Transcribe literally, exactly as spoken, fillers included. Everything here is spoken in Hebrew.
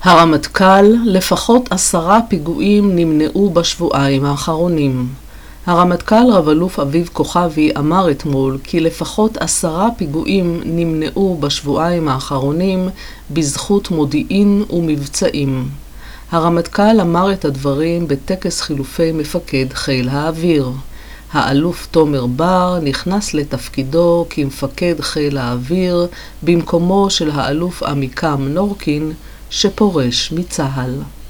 הרמטכ"ל, לפחות עשרה פיגועים נמנעו בשבועיים האחרונים. הרמטכ"ל רב אלוף אביב כוכבי אמר אתמול כי לפחות עשרה פיגועים נמנעו בשבועיים האחרונים בזכות מודיעין ומבצעים. הרמטכ"ל אמר את הדברים בטקס חילופי מפקד חיל האוויר. האלוף תומר בר נכנס לתפקידו כמפקד חיל האוויר במקומו של האלוף עמיקם נורקין שפורש מצה"ל.